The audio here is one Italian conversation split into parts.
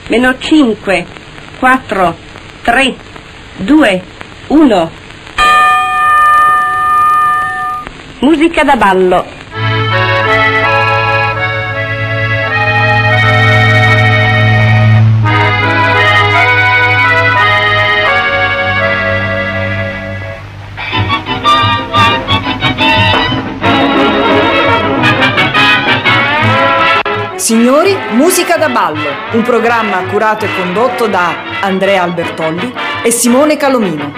meno 5, 4, 3, 2, 1. Musica da ballo. Signori, musica da ballo, un programma curato e condotto da Andrea Albertolli e Simone Calomino.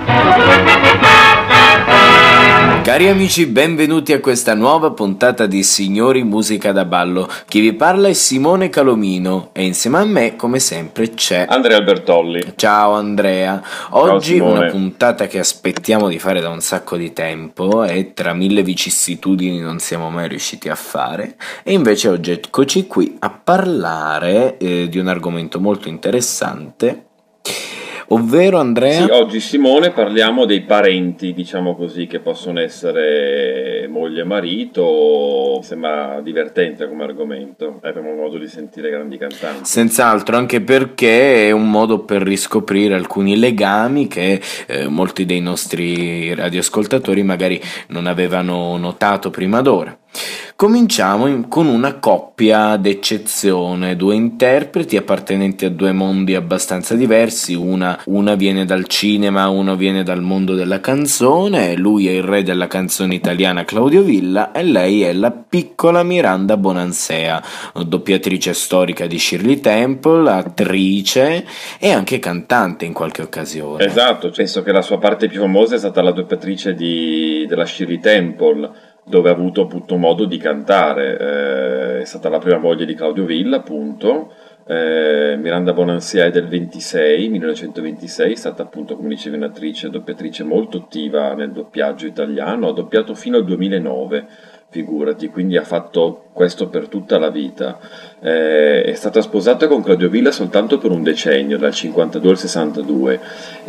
Cari amici, benvenuti a questa nuova puntata di Signori Musica da Ballo. Chi vi parla è Simone Calomino e insieme a me, come sempre, c'è Andrea Albertolli. Ciao Andrea. Oggi Ciao, una puntata che aspettiamo di fare da un sacco di tempo e tra mille vicissitudini non siamo mai riusciti a fare, e invece oggi eccoci qui a parlare di un argomento molto interessante. Ovvero, Andrea? Sì, oggi Simone parliamo dei parenti, diciamo così, che possono essere moglie e marito. Mi sembra divertente come argomento, abbiamo modo di sentire grandi cantanti. Senz'altro, anche perché è un modo per riscoprire alcuni legami che molti dei nostri radioascoltatori magari non avevano notato prima d'ora. Cominciamo con una coppia d'eccezione, due interpreti appartenenti a due mondi abbastanza diversi, una viene dal cinema, uno viene dal mondo della canzone. Lui è il re della canzone italiana Claudio Villa e lei è la piccola Miranda Bonansea, doppiatrice storica di Shirley Temple, attrice e anche cantante in qualche occasione. Esatto, penso che la sua parte più famosa è stata la doppiatrice della Shirley Temple, dove ha avuto appunto modo di cantare. È stata la prima moglie di Claudio Villa, appunto. Miranda Bonansea è del 1926, è stata appunto, come dicevi, un'attrice e doppiatrice molto attiva nel doppiaggio italiano, ha doppiato fino al 2009, figurati, quindi ha fatto questo per tutta la vita. È stata sposata con Claudio Villa soltanto per un decennio, dal 52 al 62,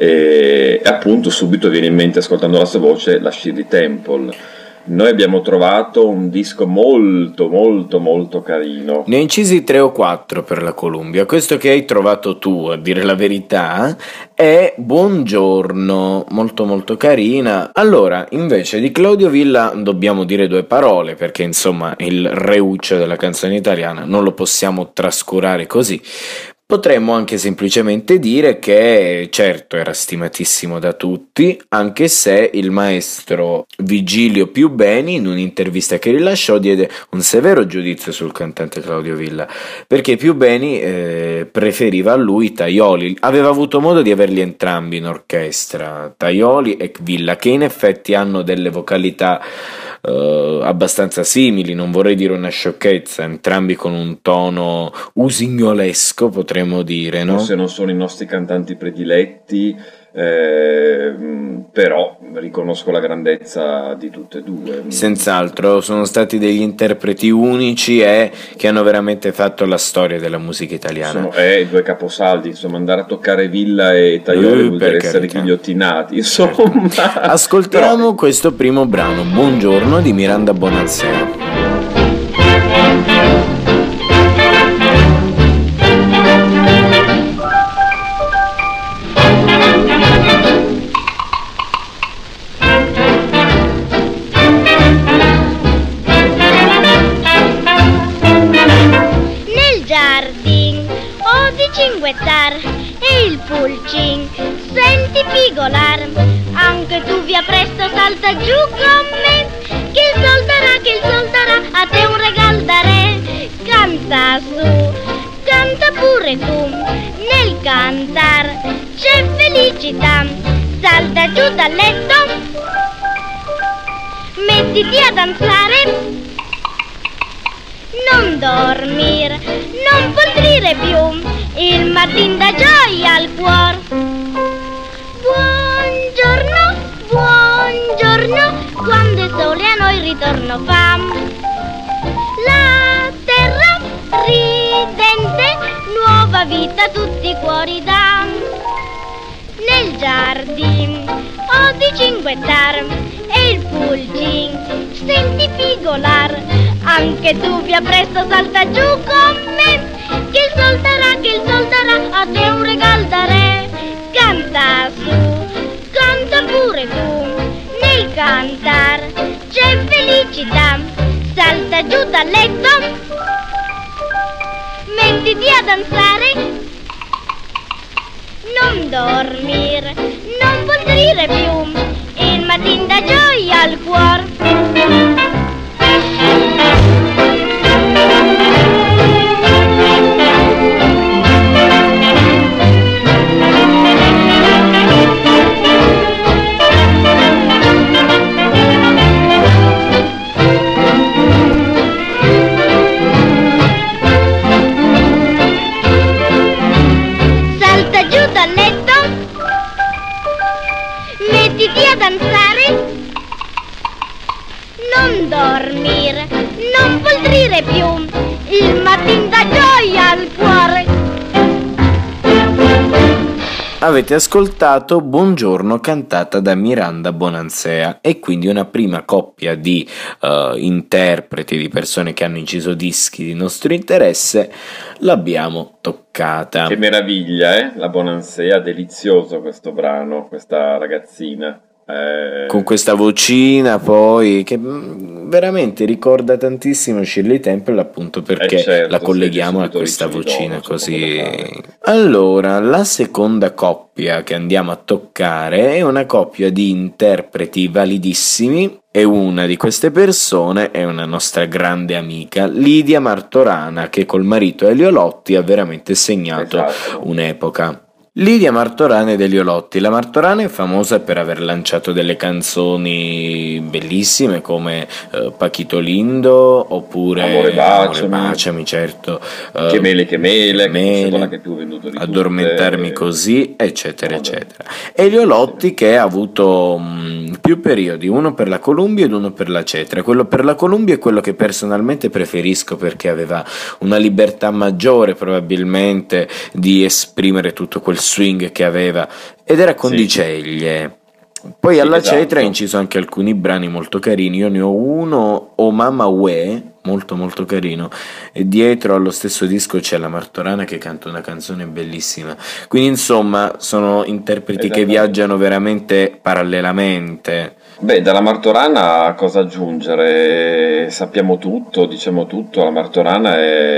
e appunto subito viene in mente, ascoltando la sua voce, la Shirley Temple. Noi abbiamo trovato un disco molto molto molto carino. Ne ho incisi 3 o 4 per la Columbia. Questo che hai trovato tu, a dire la verità, è Buongiorno, molto molto carina. Allora, invece di Claudio Villa dobbiamo dire due parole, perché insomma il reuccio della canzone italiana non lo possiamo trascurare così. Potremmo anche semplicemente dire che certo era stimatissimo da tutti, anche se il maestro Vigilio Piubeni in un'intervista che rilasciò diede un severo giudizio sul cantante Claudio Villa, perché Piubeni preferiva a lui Tajoli. Aveva avuto modo di averli entrambi in orchestra, Tajoli e Villa, che in effetti hanno delle vocalità abbastanza simili, non vorrei dire una sciocchezza, entrambi con un tono usignolesco, potremmo dire, no? Forse non sono i nostri cantanti prediletti, però riconosco la grandezza di tutte e due. Senz'altro, sono stati degli interpreti unici e che hanno veramente fatto la storia della musica italiana. Sono due caposaldi, insomma, andare a toccare Villa e Tajoli vuol dire essere ghigliottinati, insomma. Ascoltiamo questo primo brano, Buongiorno di Miranda Bonansea. E il pulcin senti pigolar, anche tu via presto salta giù con me, che il sol darà a te un regal dare. Canta su, canta pure tu, nel cantar c'è felicità. Salta giù dal letto, mettiti a danzare, non dormir, non poltrire più, il mattin dà gioia al cuor. Buongiorno, buongiorno, quando il sole a noi ritorno fa. La terra ridente, nuova vita a tutti i cuori dà. Nel giardin ho di cinguettar e il pulcin senti pigolar, anche tu via presto salta giù con me, che il sol darà felicità. Salta giù dal letto, mettiti a danzare, non dormire, non poltrire più, il mattino dà gioia al cuore. Mettiti a danzare, non dormire, non poltrire più, il mattino dà gioia al cuore. Avete ascoltato Buongiorno cantata da Miranda Bonansea, e quindi una prima coppia di interpreti, di persone che hanno inciso dischi di nostro interesse, l'abbiamo toccata. Che meraviglia, la Bonansea, delizioso questo brano, questa ragazzina. Con questa vocina poi che veramente ricorda tantissimo Shirley Temple, appunto perché certo, la colleghiamo a questa vocina così. Allora, la seconda coppia che andiamo a toccare è una coppia di interpreti validissimi, e una di queste persone è una nostra grande amica Lidia Martorana, che col marito Elio Lotti ha veramente segnato un'epoca. Lidia Martorana ed Elio Lotti. La Martorana è famosa per aver lanciato delle canzoni bellissime come Pachito Lindo, oppure Amore baciami, certo, Che mele, quella che più venduto di Addormentarmi tutte. così, eccetera eccetera. Elio Lotti che ha avuto più periodi, uno per la Columbia ed uno per la Cetra. Quello per la Columbia è quello che personalmente preferisco, perché aveva una libertà maggiore probabilmente di esprimere tutto quel swing che aveva, ed era con Diceglie. Poi alla Cetra ha inciso anche alcuni brani molto carini. Io ne ho uno, O Mamma Uè, molto molto carino, e dietro allo stesso disco c'è la Martorana che canta una canzone bellissima. Quindi insomma sono interpreti che viaggiano veramente parallelamente. Beh, dalla Martorana cosa aggiungere? Sappiamo tutto, diciamo tutto. La Martorana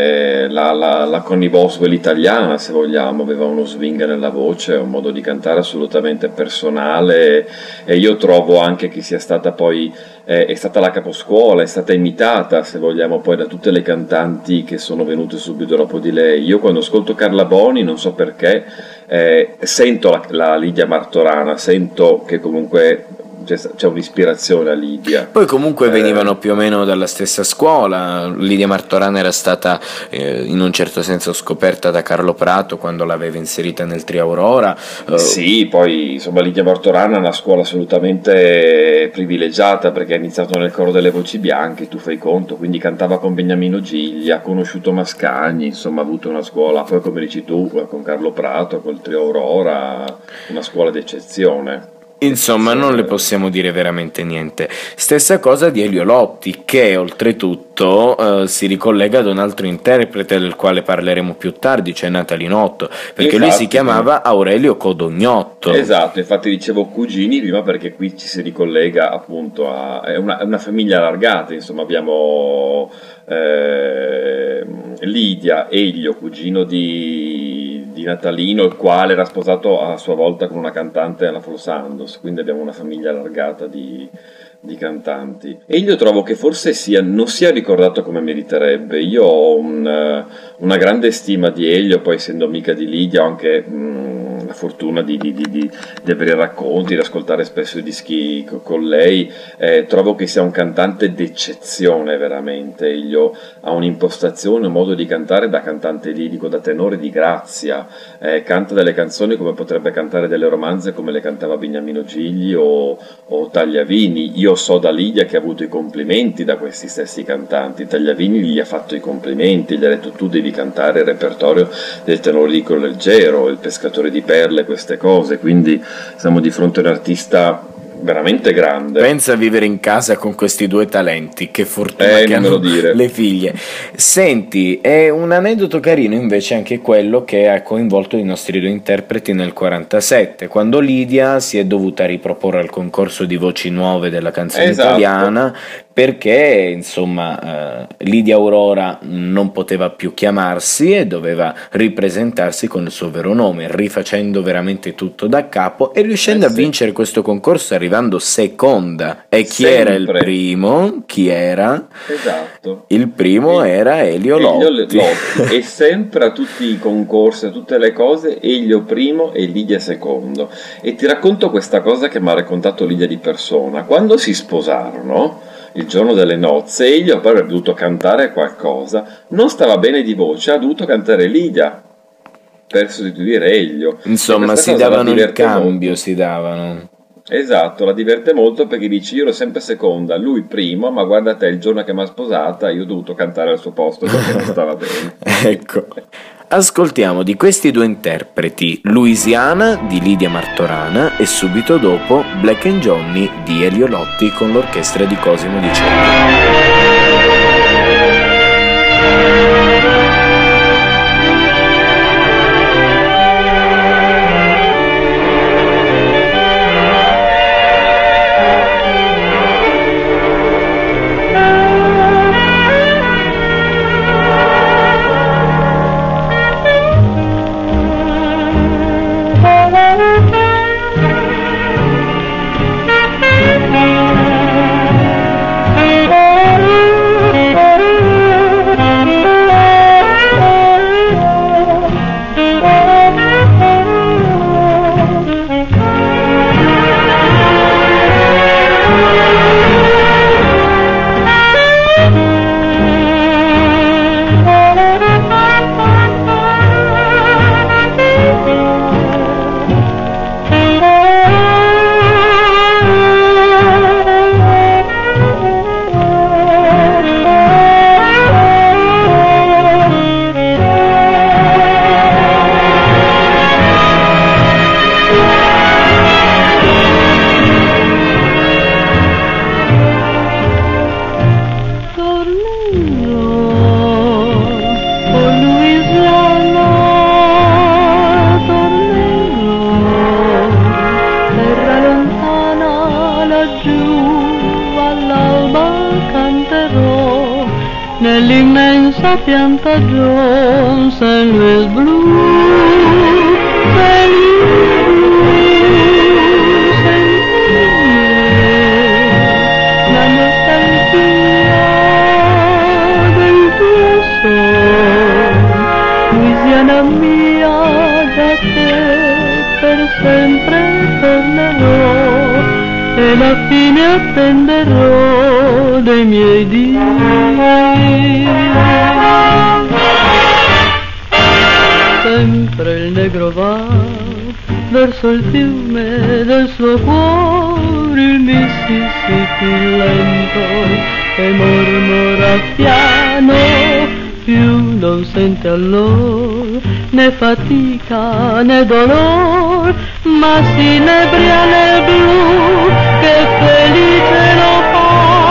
è la Connie Boswell italiana, se vogliamo. Aveva uno swing nella voce, un modo di cantare assolutamente personale, e io trovo anche che sia stata poi è stata la caposcuola, è stata imitata, se vogliamo, poi da tutte le cantanti che sono venute subito dopo di lei. Io quando ascolto Carla Boni, non so perché, sento la Lidia Martorana, sento che comunque c'è un'ispirazione a Lidia. Poi comunque venivano più o meno dalla stessa scuola. Lidia Martorana era stata in un certo senso scoperta da Carlo Prato quando l'aveva inserita nel trio Aurora. Sì, poi insomma Lidia Martorana è una scuola assolutamente privilegiata, perché ha iniziato nel coro delle voci bianche, tu fai conto, quindi cantava con Beniamino Gigli, ha conosciuto Mascagni, insomma ha avuto una scuola, poi come dici tu, con Carlo Prato, col trio Aurora, una scuola d'eccezione. Insomma, non le possiamo dire veramente niente. Stessa cosa di Elio Lotti, che oltretutto si ricollega ad un altro interprete del quale parleremo più tardi, cioè Natalinotto, perché lui si chiamava Aurelio Codognotto. Esatto, infatti dicevo cugini prima perché qui ci si ricollega appunto è una famiglia allargata, insomma abbiamo Lidia, Elio, cugino di Natalino, il quale era sposato a sua volta con una cantante, alla Flo Sandos, quindi abbiamo una famiglia allargata di cantanti. E io trovo che forse non sia ricordato come meriterebbe. Io ho una grande stima di Elio, poi essendo amica di Lidia ho anche la fortuna di avere racconti, di ascoltare spesso i dischi con lei. Trovo che sia un cantante d'eccezione veramente. Elio ha un'impostazione, un modo di cantare da cantante lirico, da tenore di grazia, canta delle canzoni come potrebbe cantare delle romanze come le cantava Beniamino Gigli o Tagliavini. Io so da Lidia che ha avuto i complimenti da questi stessi cantanti. Tagliavini gli ha fatto i complimenti, gli ha detto: tu devi cantare il repertorio del tenore di Colleggero, il pescatore di perle, queste cose. Quindi siamo di fronte a un artista veramente grande. Pensa a vivere in casa con questi due talenti, che fortuna che hanno le figlie. Senti, è un aneddoto carino invece anche quello che ha coinvolto i nostri due interpreti nel 47, quando Lidia si è dovuta riproporre al concorso di voci nuove della canzone italiana, perché insomma Lidia Aurora non poteva più chiamarsi e doveva ripresentarsi con il suo vero nome, rifacendo veramente tutto da capo e riuscendo a vincere questo concorso, arrivando seconda. E chi era il primo? Chi era? Esatto. Il primo era Elio Lotti. E sempre a tutti i concorsi, a tutte le cose, Elio primo e Lidia secondo. E ti racconto questa cosa che mi ha raccontato Lidia di persona. Quando si sposarono, il giorno delle nozze, Elio poi avrebbe dovuto cantare qualcosa, non stava bene di voce, ha dovuto cantare Lidia per sostituire Elio. Insomma, si davano il cambio, molto. Si davano. Esatto, la diverte molto perché dici: io ero sempre seconda, lui primo, ma guarda te, il giorno che mi ha sposata io ho dovuto cantare al suo posto perché non stava bene. Ecco. Ascoltiamo di questi due interpreti Louisiana di Lidia Martorana e subito dopo Black and Johnny di Elio Lotti con l'orchestra di Cosimo Di Cella. Nell'immensa piantagione St. Louis Blue, St. Louis, la nostalgia del tuo sole, Louisiana mia, da te per sempre tornerò e la fine attenderò dei miei dì. Sempre il negro va verso il fiume del suo cuore, il Mississippi lento e mormora piano, più non sente allora né fatica né dolor, ma si inebria nel blu che felice lo fa.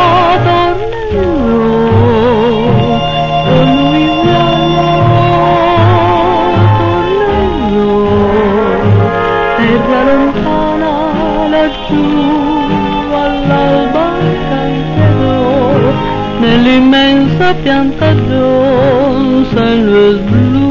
Nell'immensa piantagione St. Louis Blue.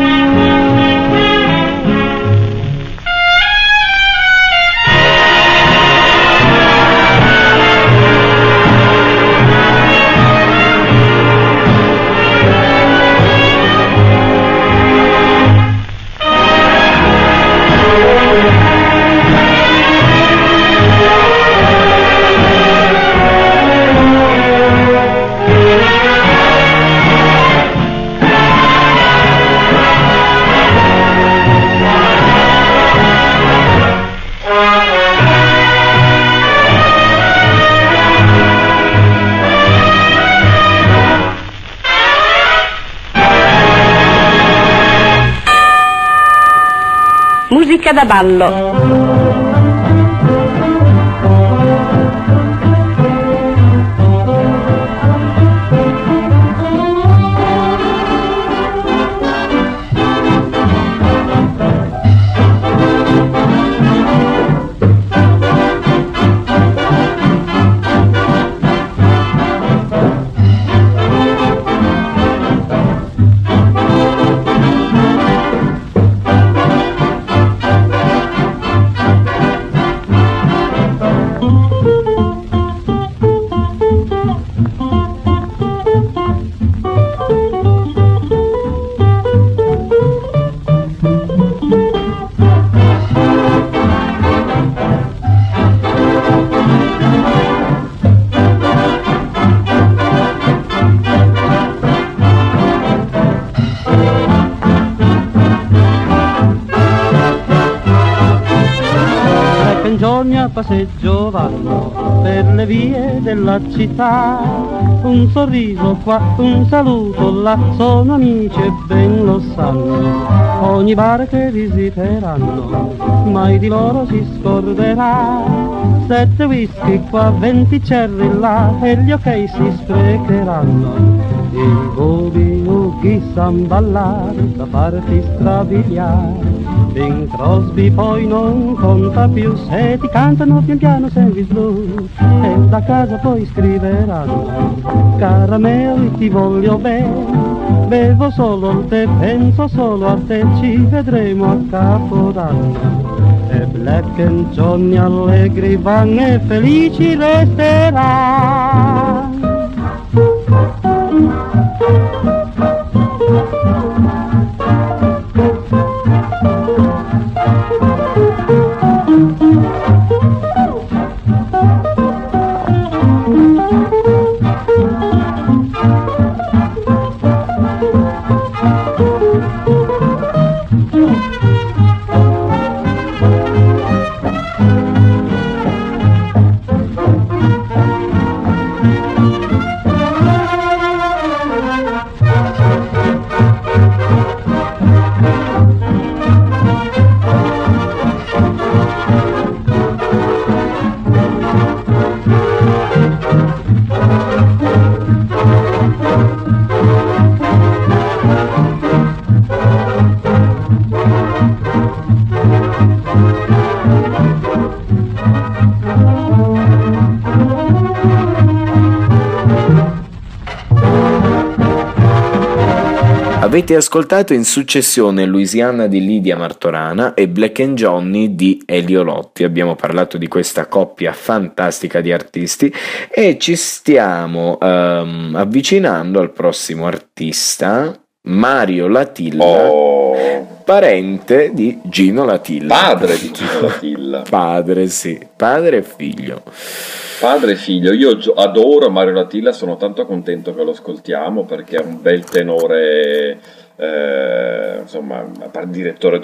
Musica da ballo. passeggio vanno per le vie della città. Un sorriso qua, un saluto là, sono amici e ben lo sanno. Ogni bar che visiteranno, mai di loro si scorderà. 7 whisky qua, 20 cherry là, e gli ok si sprecheranno. Il boogie san ballare, da farti strabiliare. Bing Crosby poi non conta più, se ti cantano pian piano Sandy Blues, e da casa poi scriveranno: caramel ti voglio bene, bevo solo te, penso solo a te, ci vedremo a Capodanno. E Black and Johnny allegri van e felici resteranno. Avete ascoltato in successione Louisiana di Lidia Martorana e Black and Johnny di Elio Lotti. Abbiamo parlato di questa coppia fantastica di artisti e ci stiamo avvicinando al prossimo artista, Mario Latilla, parente di Gino Latilla. Padre di Gino Latilla. Padre, sì, padre e figlio. Padre e figlio, io adoro Mario Latilla, sono tanto contento che lo ascoltiamo perché è un bel tenore, insomma, direttore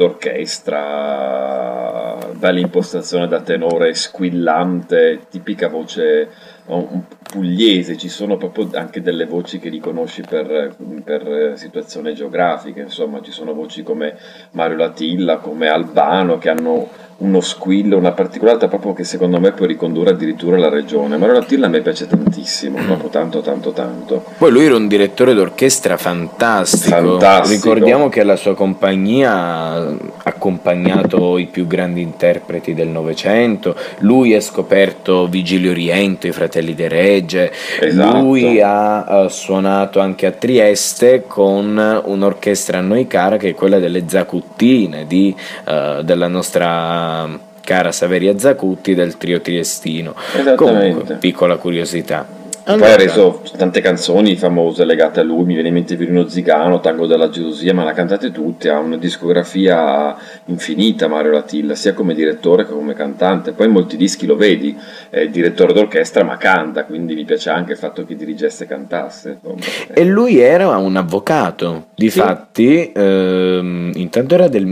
d'orchestra, bella impostazione da tenore squillante, tipica voce pugliese, ci sono proprio anche delle voci che riconosci per situazioni geografiche, insomma ci sono voci come Mario Latilla, come Albano, che hanno uno squillo, una particolarità proprio che secondo me può ricondurre addirittura la regione. Mario Latilla a me piace tantissimo, proprio tanto. Poi lui era un direttore d'orchestra fantastico. Ricordiamo che la sua compagnia ha accompagnato i più grandi interpreti del Novecento, lui ha scoperto Vigili Oriente, i Fratelli De Regge, esatto. Lui ha suonato anche a Trieste con un'orchestra a noi cara che è quella delle Zacuttine della nostra cara Saveria Zacutti, del trio triestino. Comunque, piccola curiosità. Allora, poi ha reso tante canzoni famose legate a lui, mi viene in mente Virino Zigano, Tango della gelosia, ma le ha cantate tutte, ha una discografia infinita Mario Latilla, sia come direttore che come cantante. Poi in molti dischi lo vedi, è direttore d'orchestra ma canta, quindi mi piace anche il fatto che dirigesse e cantasse. E lui era un avvocato, difatti, intanto era del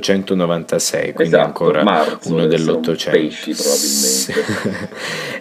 1896, quindi esatto, ancora marzo, uno dell'800. Pesci probabilmente.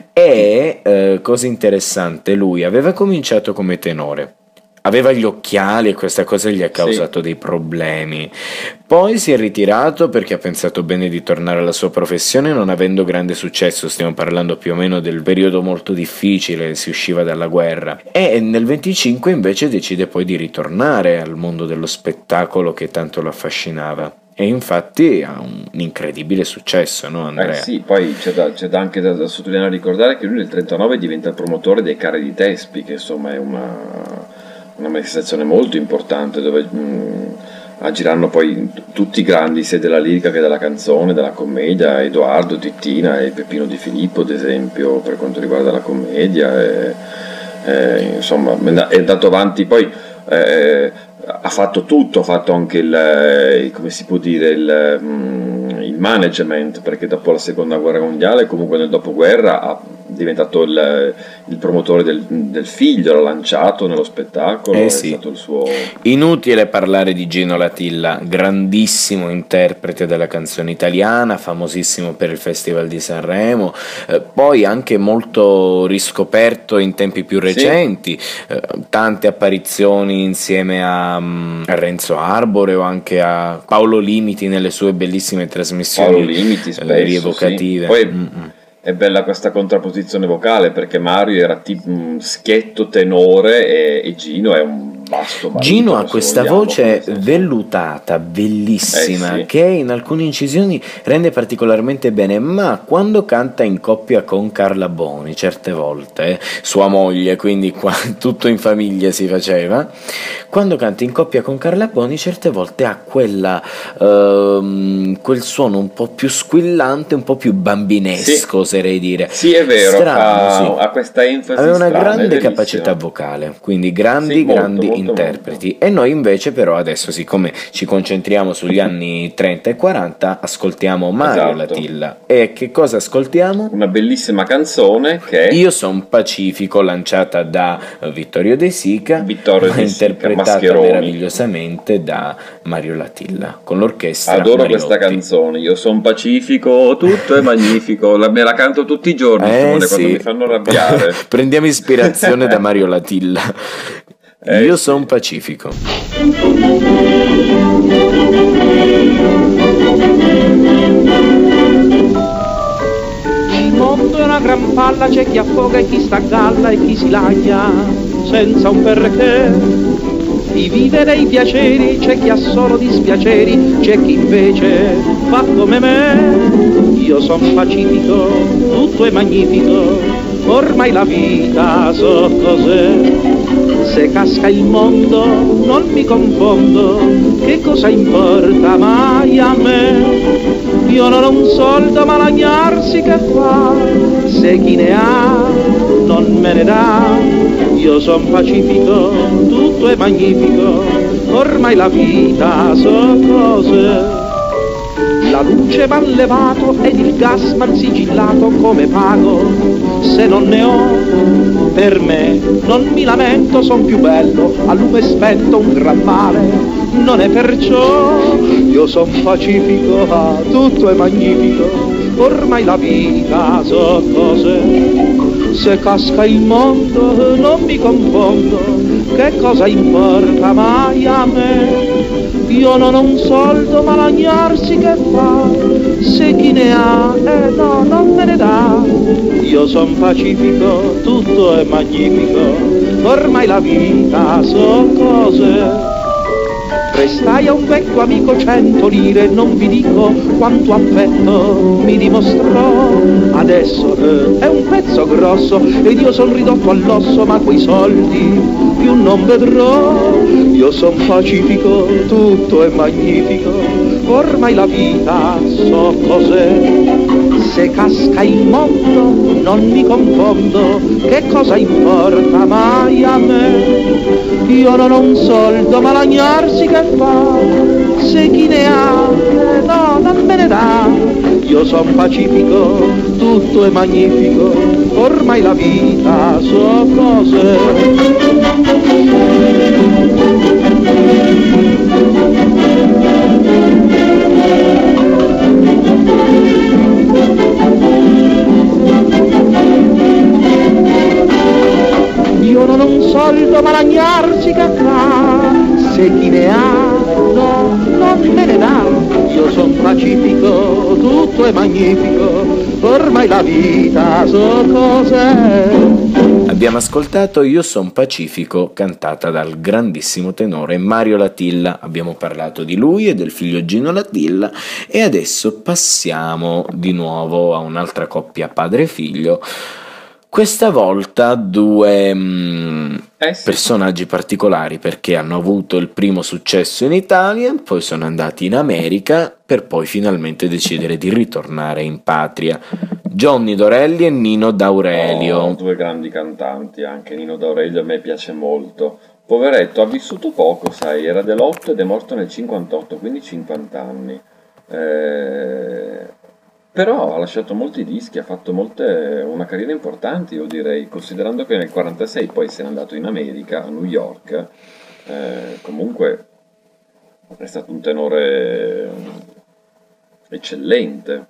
E cosa interessante, lui aveva cominciato come tenore, aveva gli occhiali e questa cosa gli ha causato dei problemi. Poi si è ritirato perché ha pensato bene di tornare alla sua professione, non avendo grande successo. Stiamo parlando più o meno del periodo molto difficile, si usciva dalla guerra, e nel 25 invece decide poi di ritornare al mondo dello spettacolo che tanto lo affascinava. E infatti ha un incredibile successo, no Andrea? Sì, poi c'è anche da sottolineare e ricordare che lui nel 39 diventa il promotore dei Carri di Tespi, che insomma è una manifestazione molto importante dove agiranno poi tutti i grandi sia della lirica che della canzone, della commedia, Edoardo, Tittina e Peppino Di Filippo ad esempio per quanto riguarda la commedia, insomma è andato avanti poi. Ha fatto tutto, ha fatto anche come si può dire, il management, perché dopo la seconda guerra mondiale, comunque nel dopoguerra, ha diventato il promotore del figlio, l'ha lanciato nello spettacolo, è sì. stato il suo... Inutile parlare di Gino Latilla, grandissimo interprete della canzone italiana, famosissimo per il Festival di Sanremo, poi anche molto riscoperto in tempi più recenti, tante apparizioni insieme a Renzo Arbore o anche a Paolo Limiti nelle sue bellissime trasmissioni Paolo Limiti spesso, rievocative. Sì. Poi è bella questa contrapposizione vocale, perché Mario era tipo schietto tenore e Gino è un basso marito. Gino ha questa voce vellutata, bellissima, sì, che in alcune incisioni rende particolarmente bene, ma quando canta in coppia con Carla Boni, certe volte, sua moglie, quindi qua tutto in famiglia si faceva, quando canta in coppia con Carla Boni certe volte ha quel suono un po' più squillante, un po' più bambinesco, oserei dire. Sì, è vero, Strano, ha questa enfasi. Aveva una strana, grande capacità vocale, quindi grandi molto, interpreti. molto. E noi invece però adesso, siccome ci concentriamo sugli anni 30 e 40, ascoltiamo Mario Latilla. E che cosa ascoltiamo? Una bellissima canzone che è Io son Pacifico, lanciata da Vittorio De Sica, ma interpretata meravigliosamente da Mario Latilla con l'orchestra. Adoro Mariotti. questa canzone, Io son Pacifico, tutto è magnifico, me la canto tutti i giorni, Simone, quando mi fanno arrabbiare. Prendiamo ispirazione da Mario Latilla. Io son Pacifico. Il mondo è una gran palla, c'è chi affoga e chi sta a galla e chi si lagna senza un perché. Di vivere i piaceri c'è chi ha solo dispiaceri, c'è chi invece fa come me. Io son pacifico, tutto è magnifico, ormai la vita so cos'è. Se casca il mondo non mi confondo, che cosa importa mai a me? Io non ho un soldo ma lagnarsi che fa, se chi ne ha non me ne dà. Io son pacifico, tutto è magnifico, ormai la vita so cos'è. La luce m'han levato ed il gas m'han sigillato, come pago se non ne ho? Per me non mi lamento, son più bello, a lume spento un gran male non è perciò. Io son pacifico, tutto è magnifico, ormai la vita so cos'è. Se casca il mondo non mi confondo, che cosa importa mai a me? Io non ho un soldo ma lagnarsi che fa, se chi ne ha no, non me ne dà. Io son pacifico, tutto è magnifico, ormai la vita so cos'è. Prestai a un vecchio amico 100 lire, non vi dico quanto affetto mi dimostrò. Adesso è un pezzo grosso ed io son ridotto all'osso, ma quei soldi più non vedrò. Io son pacifico, tutto è magnifico, ormai la vita so cos'è. Se casca il mondo non mi confondo, che cosa importa mai a me? Io non ho un soldo ma lagnarsi che fa, se chi ne ha no, non me ne dà. Io son pacifico, tutto è magnifico, ormai la vita so cos'è. Io non ho un soldo ma lagnarsi che fa, se chi ne ha no, non me ne dà. Io son pacifico, tutto è magnifico, ormai la vita so cos'è. Abbiamo ascoltato Io son Pacifico, cantata dal grandissimo tenore Mario Latilla. Abbiamo parlato di lui e del figlio Gino Latilla e adesso passiamo di nuovo a un'altra coppia padre e figlio. Questa volta due personaggi particolari, perché hanno avuto il primo successo in Italia, poi sono andati in America per poi finalmente decidere di ritornare in patria. Johnny Dorelli e Nino D'Aurelio. Due grandi cantanti, anche Nino D'Aurelio a me piace molto. Poveretto, ha vissuto poco, sai, era dell'8 ed è morto nel 58, quindi 50 anni. Però ha lasciato molti dischi, ha fatto una carriera importante, io direi, considerando che nel 1946 poi se n'è andato in America, a New York. Comunque è stato un tenore eccellente.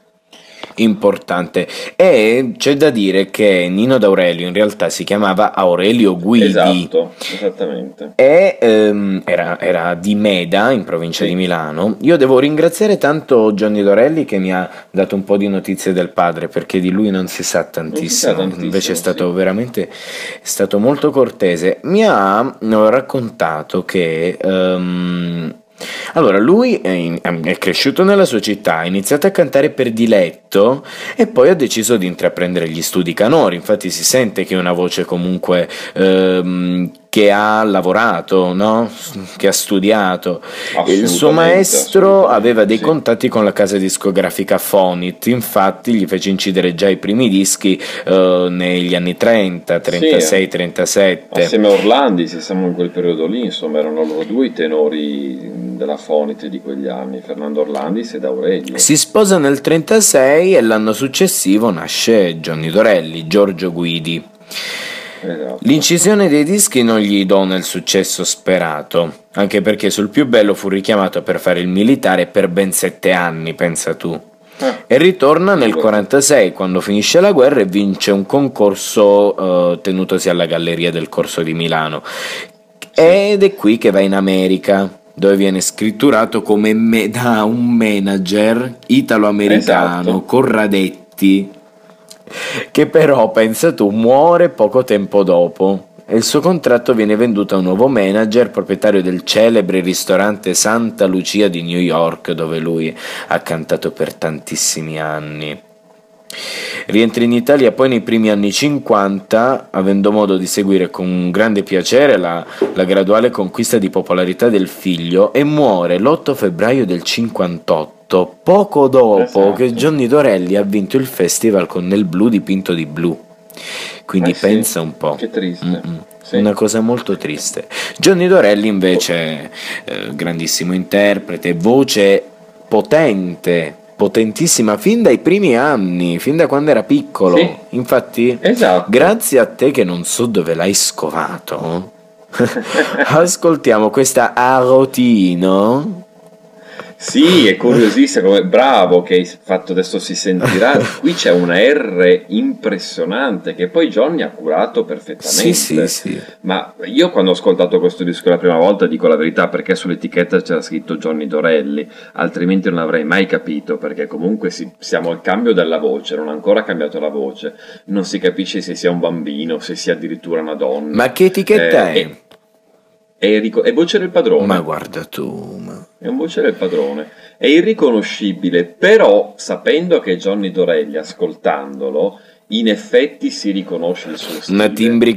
Importante. E c'è da dire che Nino D'Aurelio in realtà si chiamava Aurelio Guidi. Esatto, esattamente. E era di Meda, in provincia di Milano. Io devo ringraziare tanto Johnny Dorelli che mi ha dato un po' di notizie del padre, perché di lui non si sa tantissimo. Invece è stato veramente molto cortese. Mi ha raccontato che allora, lui è cresciuto nella sua città, ha iniziato a cantare per diletto e poi ha deciso di intraprendere gli studi canori. Infatti si sente che è una voce comunque che ha lavorato, no? Che ha studiato. Il suo maestro aveva dei contatti con la casa discografica Fonit, infatti gli fece incidere già i primi dischi negli anni 30, 36, 37. Assieme a Orlandi, se siamo in quel periodo lì, insomma, erano loro due i tenori della Fonit di quegli anni, Fernando Orlandis ed Aurelio. Si sposa nel 36 e l'anno successivo nasce Johnny Dorelli, Giorgio Guidi. Esatto. L'incisione dei dischi non gli dona il successo sperato, anche perché sul Più Bello fu richiamato per fare il militare per ben 7 anni, pensa tu. E ritorna nel 46 quando finisce la guerra e vince un concorso tenutosi alla Galleria del Corso di Milano. Ed è qui che va in America, dove viene scritturato da un manager italo-americano, Corradetti, che però, pensa tu, muore poco tempo dopo e il suo contratto viene venduto a un nuovo manager, proprietario del celebre ristorante Santa Lucia di New York, dove lui ha cantato per tantissimi anni. Rientra in Italia poi nei primi anni 50, avendo modo di seguire con grande piacere la graduale conquista di popolarità del figlio, e muore l'8 febbraio del 58, poco dopo che Johnny Dorelli ha vinto il festival con Nel blu dipinto di blu. Quindi pensa un po'. Che triste. Una cosa molto triste. Johnny Dorelli invece grandissimo interprete, voce potentissima fin dai primi anni, fin da quando era piccolo. Infatti, grazie a te che non so dove l'hai scovato, ascoltiamo questa Arotino. Sì, è curiosissimo, bravo che hai fatto, adesso si sentirà. Qui c'è una R impressionante che poi Johnny ha curato perfettamente. Sì. Ma io quando ho ascoltato questo disco la prima volta, dico la verità, perché sull'etichetta c'era scritto Johnny Dorelli, altrimenti non avrei mai capito, perché comunque siamo al cambio della voce, non ha ancora cambiato la voce, non si capisce se sia un bambino, se sia addirittura una donna. Ma che etichetta è? È Voce del Padrone. Ma guarda tu. È un Voce del Padrone. È irriconoscibile, però sapendo che Johnny Dorelli, ascoltandolo, in effetti si riconosce il suo stile.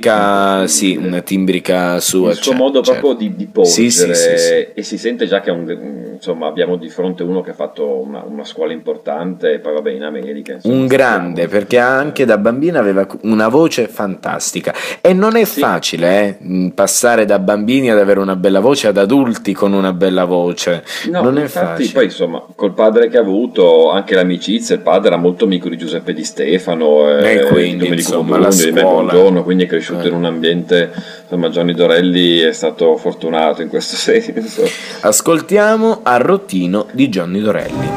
Una timbrica sua. Il suo modo proprio di porgere. Sì. E si sente già che abbiamo di fronte uno che ha fatto una scuola importante e poi vabbè in America. Insomma, un grande, perché anche da bambina aveva una voce fantastica. E non è facile passare da bambini ad avere una bella voce ad adulti con una bella voce. No, non è infatti, facile. Poi insomma, col padre che ha avuto, anche l'amicizia, il padre era molto amico di Giuseppe Di Stefano. Quindi insomma la scuola, Buongiorno, quindi è cresciuto in un ambiente, insomma Johnny Dorelli è stato fortunato in questo senso. Ascoltiamo Arrotino di Johnny Dorelli.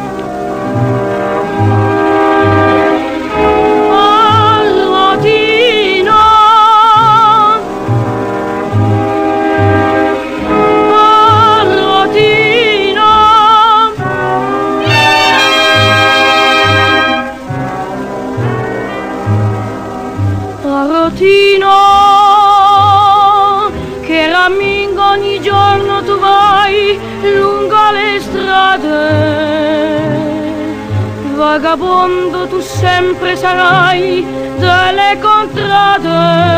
Che rammingo ogni giorno tu vai lungo le strade, vagabondo tu sempre sarai delle contrade,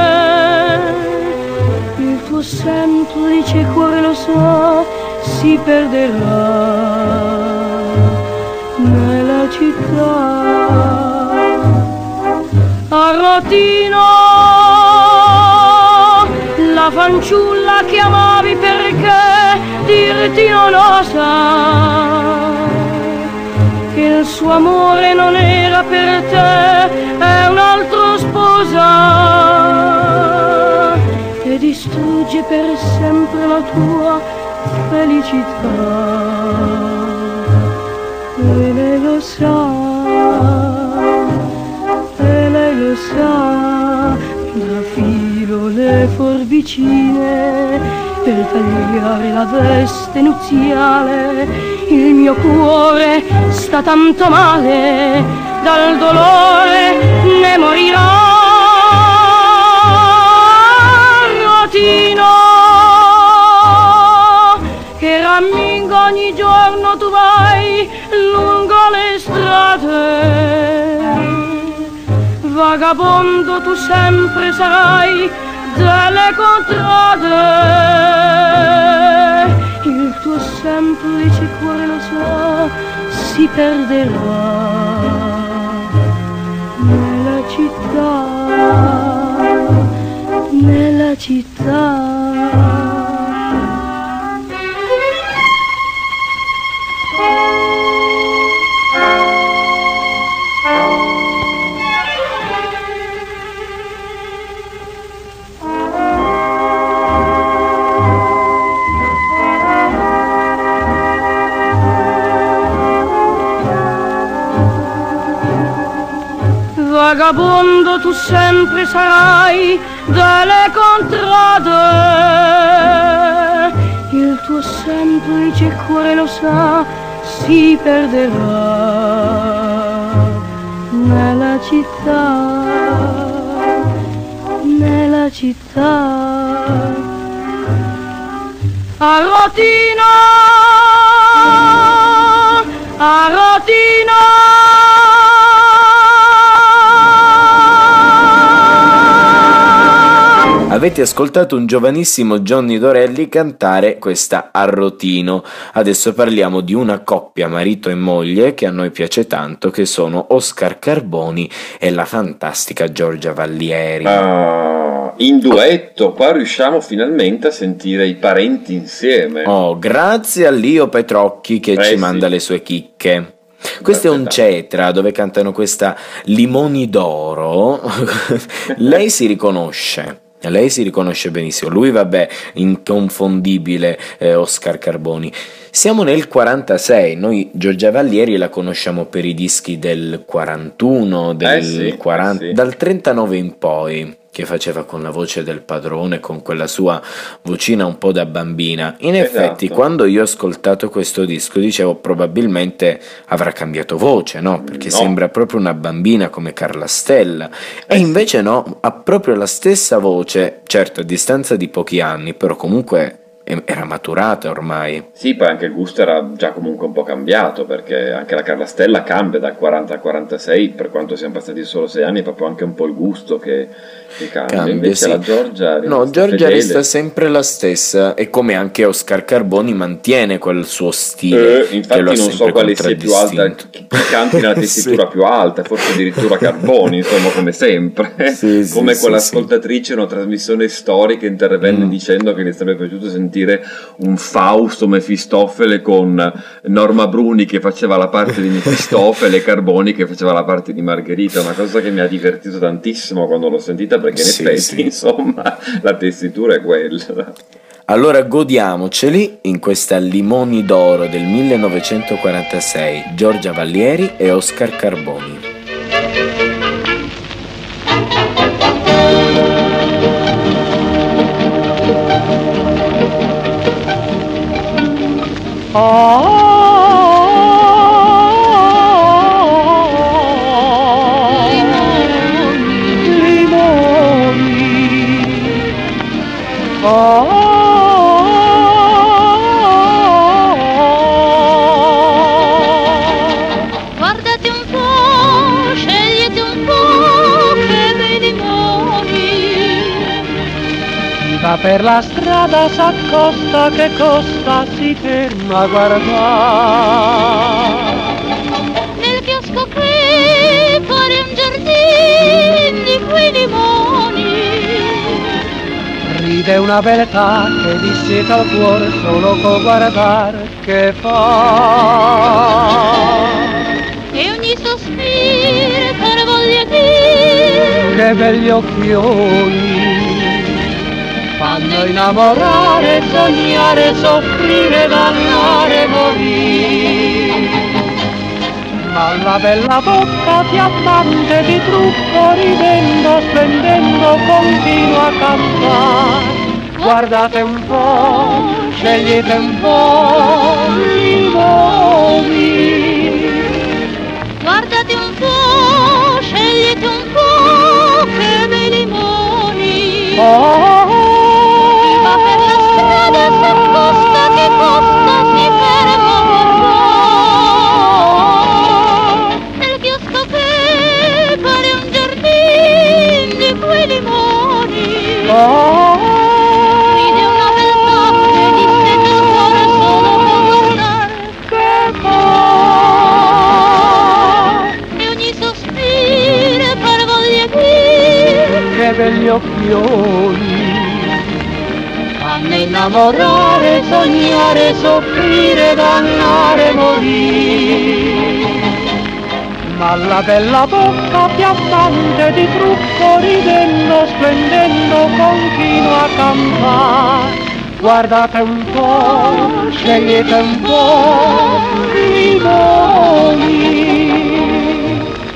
il tuo semplice cuore lo so si perderà nella città. Arrotino, la fanciulla che amavi perché dirti non osa che il suo amore non era per te, è un altro sposa e distrugge per sempre la tua felicità. E lei lo sa, e lei lo sa, trafilo le forbicine per tagliare la veste nuziale. Il mio cuore sta tanto male, dal dolore ne morirà. Rotino, che rammingo ogni giorno tu vai lungo le strade. Vagabondo tu sempre sarai delle contrade. Il tuo semplice cuore lo so, si perderà nella città, nella città. Vagabondo tu sempre sarai delle contrade. Il tuo semplice cuore lo sa, si perderà nella città, nella città. A Rotino, a Rotino. Avete ascoltato un giovanissimo Johnny Dorelli cantare questa Arrotino. Adesso parliamo di una coppia marito e moglie che a noi piace tanto, che sono Oscar Carboni e la fantastica Giorgia Vallieri. In duetto, qua riusciamo finalmente a sentire i parenti insieme. Oh, grazie a Lio Petrocchi che ci manda le sue chicche. Questo è un cetra dove cantano questa Limoni d'oro. Lei si riconosce benissimo. Lui, vabbè, inconfondibile, Oscar Carboni. Siamo nel 46, noi Giorgia Vallieri la conosciamo per i dischi del 41, del 40, dal 39 in poi, che faceva con la voce del padrone, con quella sua vocina un po' da bambina. In effetti, quando io ho ascoltato questo disco, dicevo probabilmente avrà cambiato voce, no? Perché sembra proprio una bambina come Carla Stella. E invece no, ha proprio la stessa voce, certo a distanza di pochi anni, però comunque era maturata ormai. Sì, poi anche il gusto era già comunque un po' cambiato, perché anche la Carla Stella cambia dal 40 al 46, per quanto siano passati solo 6 anni, è proprio anche un po' il gusto che cambia. Invece la Giorgia resta sempre la stessa, e come anche Oscar Carboni mantiene quel suo stile. Infatti non so quale sia più alta, chi canti nella tessitura più alta, forse addirittura Carboni, insomma, come sempre. Come quell'ascoltatrice in una trasmissione storica intervenne dicendo che le sarebbe piaciuto sentire un Fausto Mefistofele con Norma Bruni che faceva la parte di Mefistofele e Carboni che faceva la parte di Margherita. Una cosa che mi ha divertito tantissimo quando l'ho sentita, perché in effetti insomma la tessitura è quella. Allora godiamoceli in questa Limoni d'oro del 1946, Giorgia Vallieri e Oscar Carboni. Guardate un po', scegliete un po', che bei limoni. Chi va per la strada s'accosta, che costa, si ferma a guardare. Nel chiosco qui fuori un giardino di quei limoni. Ride una beltà che disseta al cuore solo col guardare che fa. E occhioni fanno innamorare, sognare, soffrire, dannare, morire. Ma la bella bocca fiammante di trucco, ridendo, splendendo, continua a cantare. Guardate un po', scegliete un po', limoni. Guardate un po', scegliete un po', che bei limoni. Chi va per la strada s'accosta, che costa, si ferma un po'. Nel chiosco che pare un giardin di quei limoni. Vide una beltà che disse che il cuore solo può guardare. Che e ogni sospiro per voglia dire Che begli occhioni fanno innamorare, sognare, soffrire, dannare, morire. Ma la bella bocca fiammante di trucco, ridendo, splendendo, continua a cantare. Guardate un po', scegliete un po', limoni.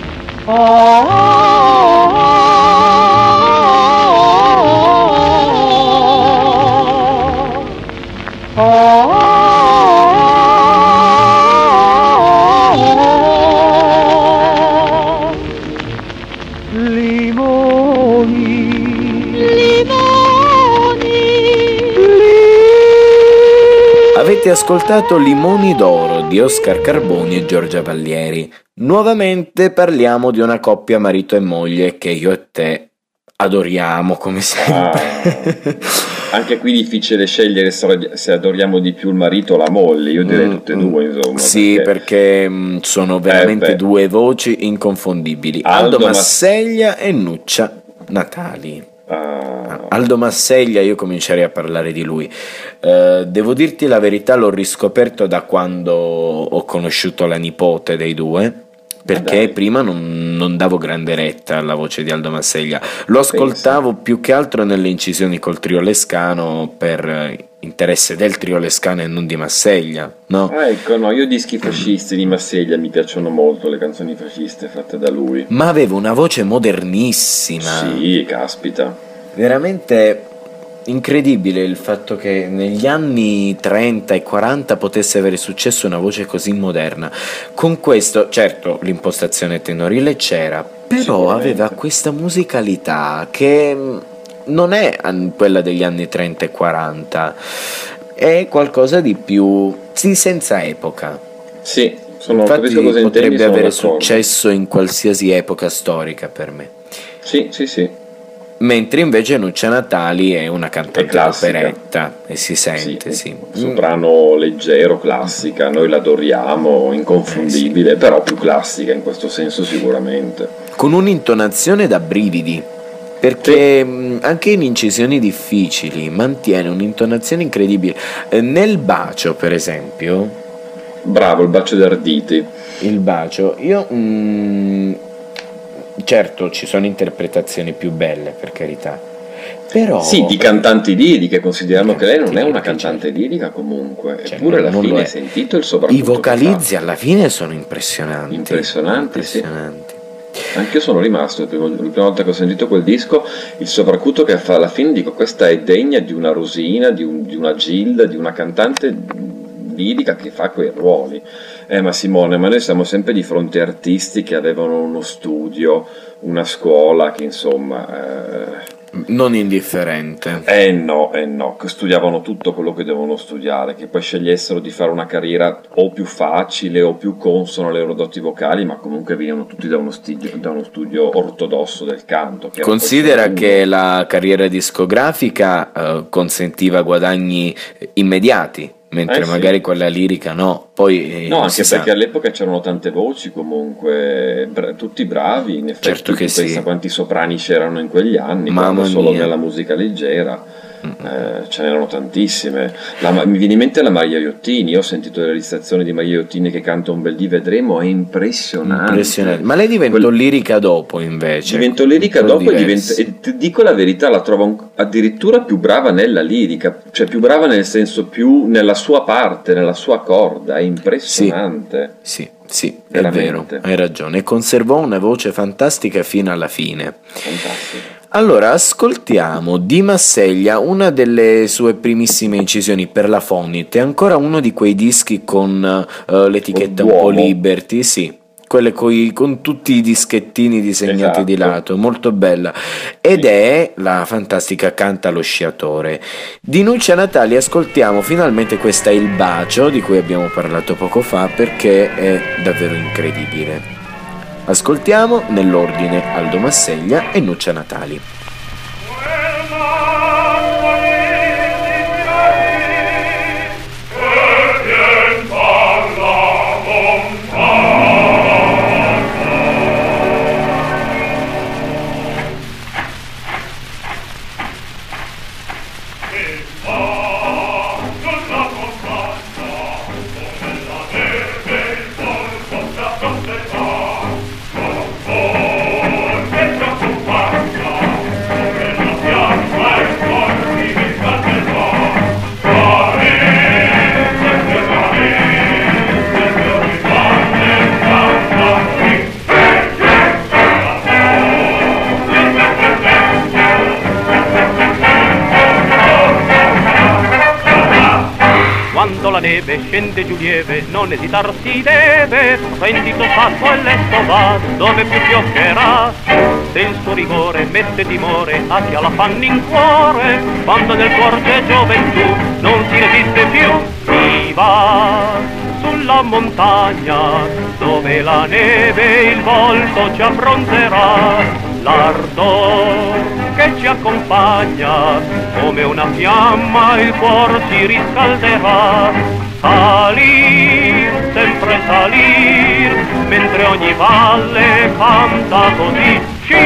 Avete ascoltato Limoni d'oro di Oscar Carboni e Giorgia Vallieri. Nuovamente parliamo di una coppia marito e moglie che io e te adoriamo come sempre. Anche qui difficile scegliere se adoriamo di più il marito o la moglie, io direi tutte e due, insomma. Sì, perché sono veramente due voci inconfondibili. Aldo Masseglia e Nuccia Natali. Aldo Masseglia, io comincerei a parlare di lui. Devo dirti la verità, l'ho riscoperto da quando ho conosciuto la nipote dei due, perché prima non davo grande retta alla voce di Aldo Masseglia. Lo ascoltavo più che altro nelle incisioni col trio Lescano per interesse del trio Lescano e non di Masseglia, no? Ecco, no, io dischi fascisti di Masseglia mi piacciono molto, le canzoni fasciste fatte da lui. Ma aveva una voce modernissima. Sì, caspita. Veramente incredibile il fatto che negli anni 30 e 40 potesse avere successo una voce così moderna. Con questo, certo, l'impostazione tenorile c'era, però aveva questa musicalità che non è quella degli anni 30 e 40, è qualcosa di più, sì, senza epoca. Sì, infatti potrebbe avere successo in qualsiasi epoca storica per me. Sì, sì, sì. Mentre invece Nuccia Natali è una cantante d'operetta e si sente, sì. Soprano leggero, classica, noi l'adoriamo, inconfondibile, però più classica in questo senso sicuramente. Con un'intonazione da brividi, perché anche in incisioni difficili mantiene un'intonazione incredibile. Nel Bacio, per esempio... Bravo, il Bacio d'Arditi. Il Bacio, io... certo, ci sono interpretazioni più belle, per carità, però... Sì, di cantanti liriche, consideriamo che lei non è una cantante lirica comunque, eppure alla fine hai sentito il soprannutto. I vocalizzi alla fine sono impressionanti. Impressionanti. Sì. Anche io sono rimasto, la prima volta che ho sentito quel disco, il soprannutto che fa alla fine, dico, questa è degna di una Rosina, di una Gilda, di una cantante lirica che fa quei ruoli. Ma Simone, ma noi siamo sempre di fronte a artisti che avevano uno studio, una scuola che insomma... non indifferente. No, che studiavano tutto quello che devono studiare, che poi scegliessero di fare una carriera o più facile o più consono alle loro doti vocali, ma comunque venivano tutti da uno studio ortodosso del canto. Che considera che la carriera discografica consentiva guadagni immediati, mentre magari quella lirica no. Poi no, anche perché all'epoca c'erano tante voci comunque, tutti bravi, in effetti. Certo che pensa quanti soprani c'erano in quegli anni, solo nella musica leggera. ce n'erano tantissime. Mi viene in mente la Maria Iottini. Io ho sentito le registrazioni di Maria Iottini che canta Un bel dì vedremo, è impressionante. Ma lei diventò lirica dopo, invece. Diventò lirica dopo e ti dico la verità, la trovo addirittura più brava nella lirica, cioè più brava nel senso più nella sua parte, nella sua corda, è impressionante. Sì, è vero, hai ragione, e conservò una voce fantastica fino alla fine. Fantastico. Allora, ascoltiamo di Masseglia una delle sue primissime incisioni per la Fonit, è ancora uno di quei dischi con l'etichetta un po' Liberty, sì, quelle con tutti i dischettini disegnati di lato, molto bella, ed è la fantastica Canta lo sciatore. Di Nuccia Natali ascoltiamo finalmente questa Il bacio, di cui abbiamo parlato poco fa, perché è davvero incredibile. Ascoltiamo nell'ordine Aldo Masseglia e Nuccia Natali. Quando la neve scende giù lieve, non esitar si deve, prendi il tuo sacco e lesto va, dove più pioggerà. Se il suo rigore mette timore a chi ha la fanno in cuore, quando nel cuor c'è gioventù non si resiste più. Si va sulla montagna, dove la neve il volto ci abbronzerà. L'ardor che ci accompagna, come una fiamma il cuor si riscalderà. Salir, sempre salir, mentre ogni valle canta così.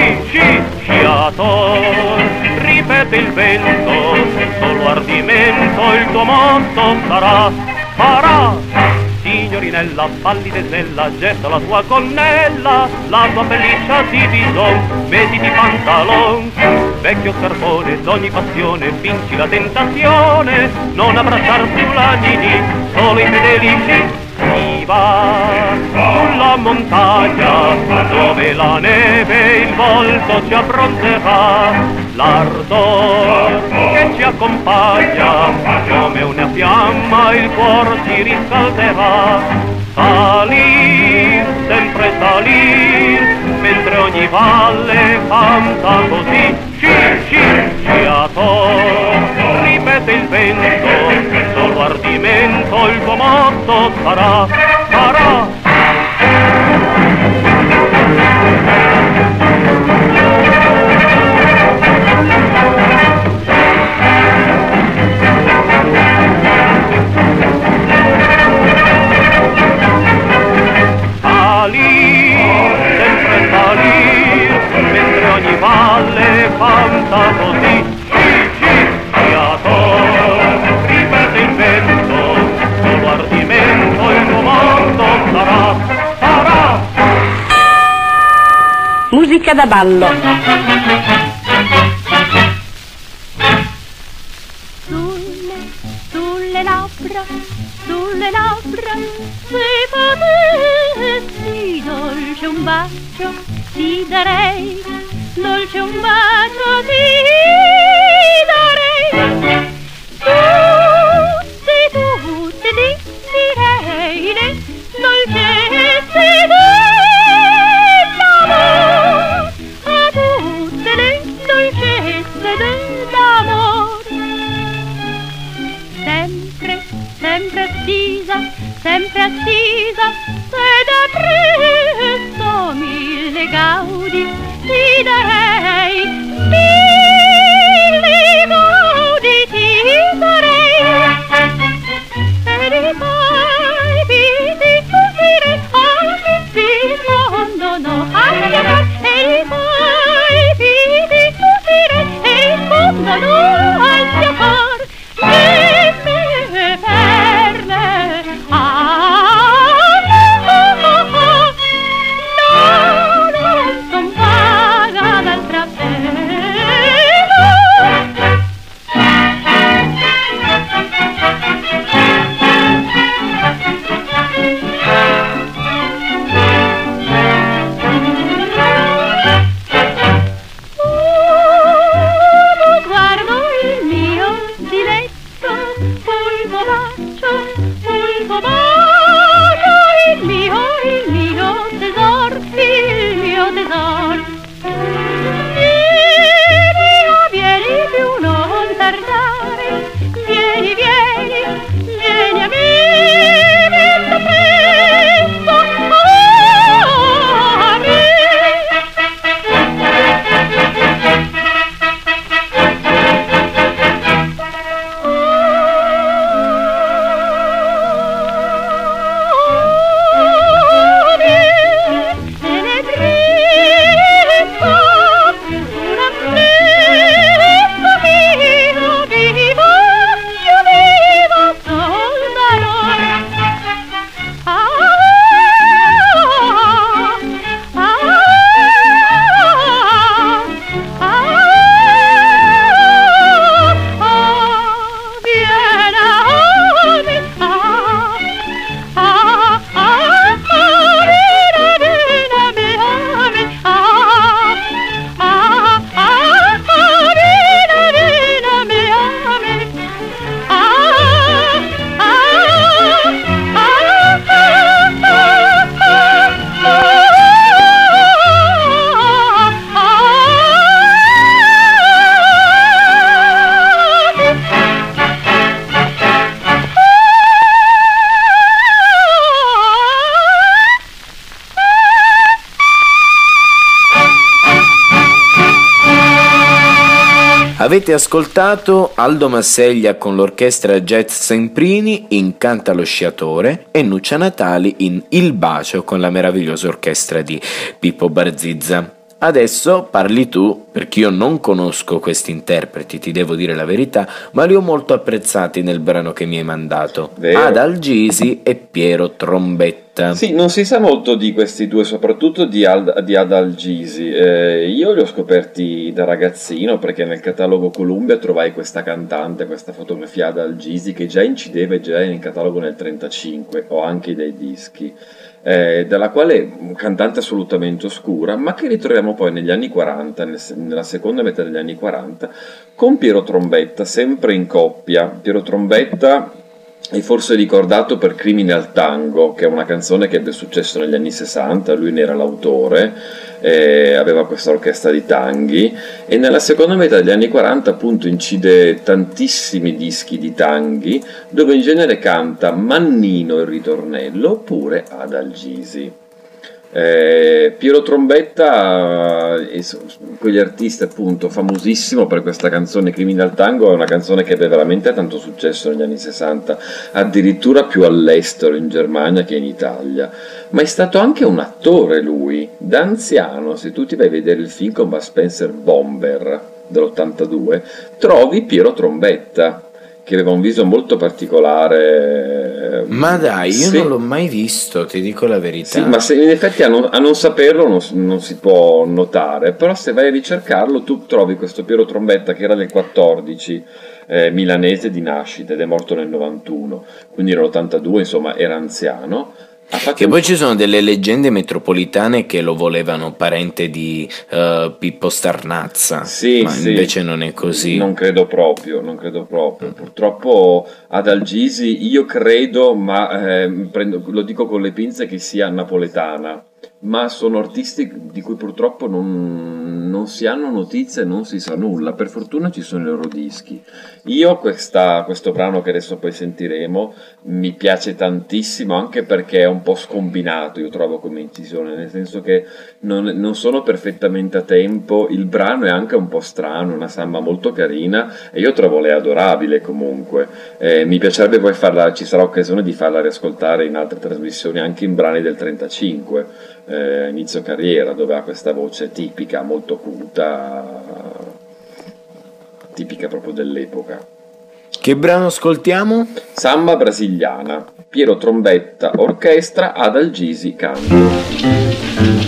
Sciator, ripete il vento, solo ardimento il tuo motto sarà. Signorinella, pallida e snella, getta la tua gonnella, la tua pelliccia di bison, mettiti pantalon. Vecchio scarpone d'ogni passione, vinci la tentazione, non abbracciar più la nini, solo i fedeli si va sulla montagna, dove la neve il volto ci abbronzerà. L'ardor che ci accompagna, come una fiamma il cuor si riscalderà. Salir, sempre salir, mentre ogni valle canta così. Sciator, ripete il vento, solo ardimento il tuo motto sarà. Salir, sempre salir, mentre ogni valle canta così. Sciator, ripete il vento, solo ardimento il tuo mondo sarà. Musica da ballo. Sulle labbra, se potessi dolce un bacio ti darei, dolce un bacio ti darei. Tutte ti direi le dolcezze dell'amor, a tutte le dolcezze dell'amor. Sempre attesa, ed appresso mille gaudi ti darei, mille gaudi ti darei. E poi ti stupire, il mondo no a chiamar. E poi ti stupire, il mondo no a chiamar. Avete ascoltato Aldo Masseglia con l'orchestra Jazz Semprini in Canta lo sciatore e Nuccia Natali in Il bacio con la meravigliosa orchestra di Pippo Barzizza. Adesso parli tu, perché io non conosco questi interpreti, ti devo dire la verità, ma li ho molto apprezzati nel brano che mi hai mandato. Vero. Ada Algisi e Piero Trombetta. Sì, non si sa molto di questi due, soprattutto di Ada Algisi. Io li ho scoperti da ragazzino perché nel catalogo Columbia trovai questa cantante, questa fotografia Ada Algisi che già incideva e già era in catalogo nel 1935, ho anche dei dischi. Dalla quale cantante assolutamente oscura, ma che ritroviamo poi negli anni 40, nella seconda metà degli anni 40, con Piero Trombetta, sempre in coppia. Piero Trombetta è forse ricordato per Crimine al tango, che è una canzone che ebbe successo negli anni 60, lui ne era l'autore, aveva questa orchestra di tanghi, e nella seconda metà degli anni 40 appunto incide tantissimi dischi di tanghi, dove in genere canta Mannino il ritornello oppure Ada Algisi. Piero Trombetta è quegli artisti appunto famosissimo per questa canzone Crimine al tango, è una canzone che ebbe veramente tanto successo negli anni 60, addirittura più all'estero, in Germania che in Italia, ma è stato anche un attore lui, da anziano. Se tu ti vai a vedere il film con Bud Spencer Bomber dell'82 trovi Piero Trombetta che aveva un viso molto particolare. Ma dai, io sì. non l'ho mai visto, ti dico la verità. Sì, ma se in effetti a non saperlo non si può notare, però se vai a ricercarlo tu trovi questo Piero Trombetta che era del 14, milanese di nascita ed è morto nel 91, quindi nell'82 insomma era anziano. Che poi ci sono delle leggende metropolitane che lo volevano parente di Pippo Starnazza, sì, ma sì. Invece non è così. Non credo proprio. Purtroppo Ad Algisi io credo, ma lo dico con le pinze, che sia napoletana, ma sono artisti di cui purtroppo non si hanno notizie e non si sa nulla. Per fortuna ci sono i loro dischi. Io questo brano che adesso poi sentiremo mi piace tantissimo, anche perché è un po' scombinato, io trovo, come incisione, nel senso che non sono perfettamente a tempo, il brano è anche un po' strano, una samba molto carina e io trovo lei adorabile comunque. Mi piacerebbe poi ci sarà occasione di farla riascoltare in altre trasmissioni, anche in brani del 35, inizio carriera, dove ha questa voce tipica, molto cuta, tipica proprio dell'epoca. Che brano ascoltiamo? Samba brasiliana, Piero Trombetta orchestra, Ada Algisi canto.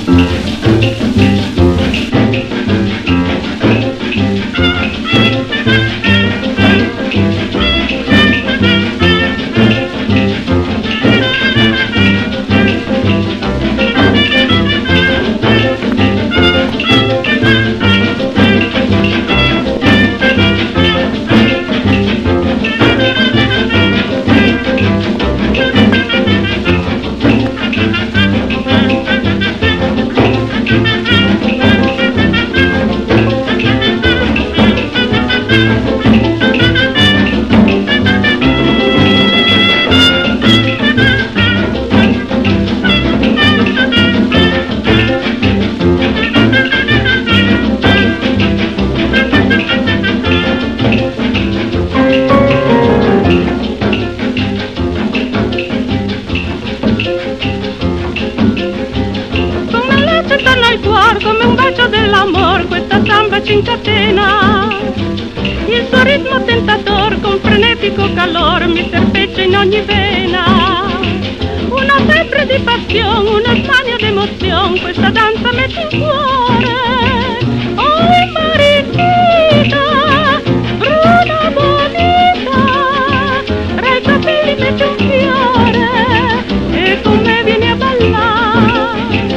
ci incatena, il suo ritmo tentator con frenetico calor mi serpeggia in ogni vena, una febbre di passione, una smania d'emozione, questa danza mette in cuore. Oh marichita, bruna bonita, tra i capelli mette un fiore e con me vieni a ballare.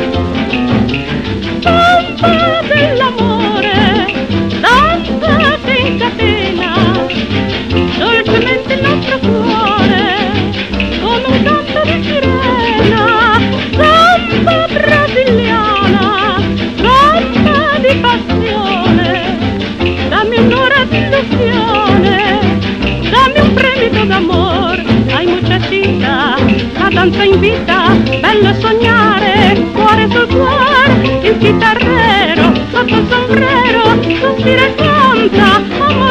Samba dell'amore, danza che incatena dolcemente il nostro cuore come un canto di sirena. Samba brasiliana, samba di passione, dammi un'ora di illusione, dammi un premio d'amor. Ai muchachita, la danza invita, bello sognare, cuore sul cuore, il chitarrero sotto il sombrero sospira e canta, amore.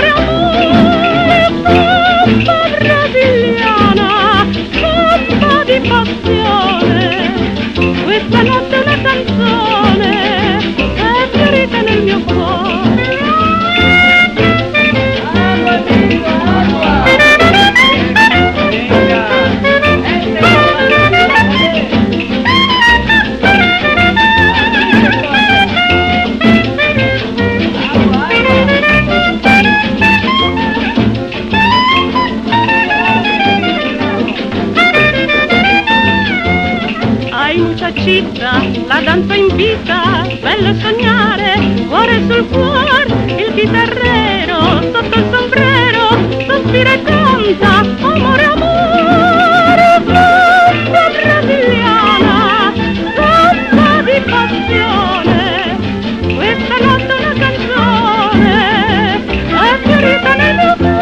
questa notte una canzone è fiorita nel mio cuore. Città, la danza invita, bello sognare, cuore sul cuore, il chitarrero sotto il sombrero, sospira e canta, amore, amore, festa brasiliana, samba di passione, questa notte una canzone è fiorita nel mio cuore.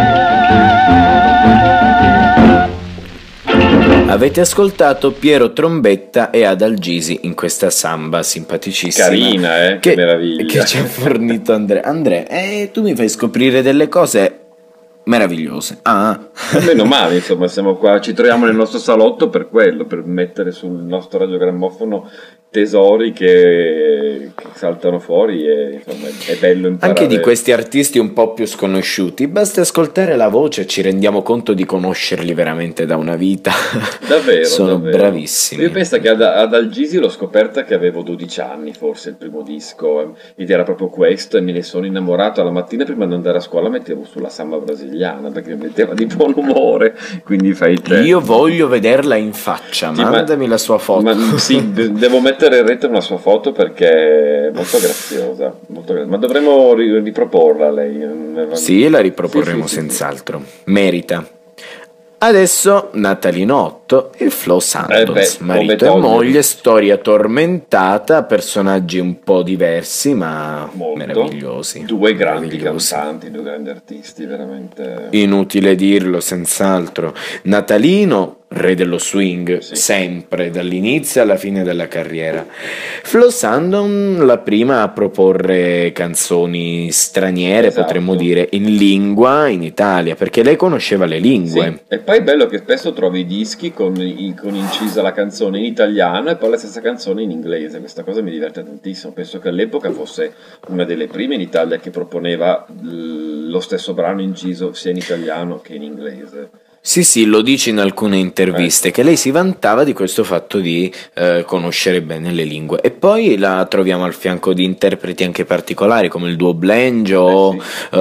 Avete ascoltato Piero Trombetta e Adalgisi in questa samba simpaticissima. Carina, che meraviglia. Che ci ha fornito Andrea. Andrea, tu mi fai scoprire delle cose meravigliose. Meno male, insomma, siamo qua, ci troviamo nel nostro salotto per quello, per mettere sul nostro radiogrammofono tesori che saltano fuori e insomma è bello imparare. Anche di questi artisti un po' più sconosciuti, basta ascoltare la voce e ci rendiamo conto di conoscerli veramente da una vita. Davvero, sono davvero bravissimi. Io penso che ad Algisi l'ho scoperta che avevo 12 anni, forse il primo disco, ed era proprio questo e me ne sono innamorato. La mattina prima di andare a scuola mettevo sulla samba brasiliana perché mi metteva di buon umore, quindi fai te. Io voglio vederla in faccia, mandami la sua foto. Sì, devo mettere in rete una sua foto perché è molto graziosa, ma dovremmo riproporla lei. Sì, la riproporremo senz'altro, merita. Adesso Natalinotto e Flo Santos, marito e moglie, storia tormentata, personaggi un po' diversi ma molto meravigliosi. Due grandi cantanti, due grandi artisti, veramente. Inutile dirlo, senz'altro. Natalino, re dello swing, sempre, dall'inizio alla fine della carriera. Flo Sandon, la prima a proporre canzoni straniere, potremmo dire, in lingua in Italia, perché lei conosceva le lingue. Sì. E poi è bello che spesso trovi i dischi con incisa la canzone in italiano e poi la stessa canzone in inglese. Questa cosa mi diverte tantissimo. Penso che all'epoca fosse una delle prime in Italia che proponeva lo stesso brano inciso sia in italiano che in inglese. Sì, lo dice in alcune interviste, che lei si vantava di questo fatto di conoscere bene le lingue. E poi la troviamo al fianco di interpreti anche particolari come il duo Blengio,